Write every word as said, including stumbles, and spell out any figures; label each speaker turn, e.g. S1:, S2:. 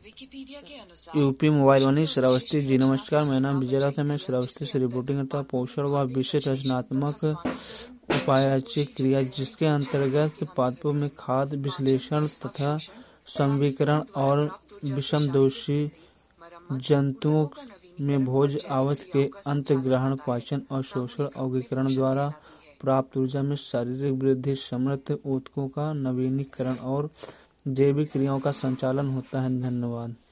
S1: UP mobile Vani Shravasti ji नमस्कार, मेरा नाम विजय राथ है। मैं श्रावस्ती से रिपोर्टिंग करता हूँ। पोषण व विशिष्ट रचनात्मक उपायाची क्रिया, जिसके अंतर्गत पादपों में खाद विश्लेषण तथा संविकरण और विषम दोषी जंतुओं में भोज आवत के अंत ग्रहण, पाचन और शोषण अवगिकरण द्वारा प्राप्त ऊर्जा में शारीरिक वृद्धि, समृद्ध ऊतकों का नवीनीकरण और जैविक क्रियाओं का संचालन होता है। धन्यवाद।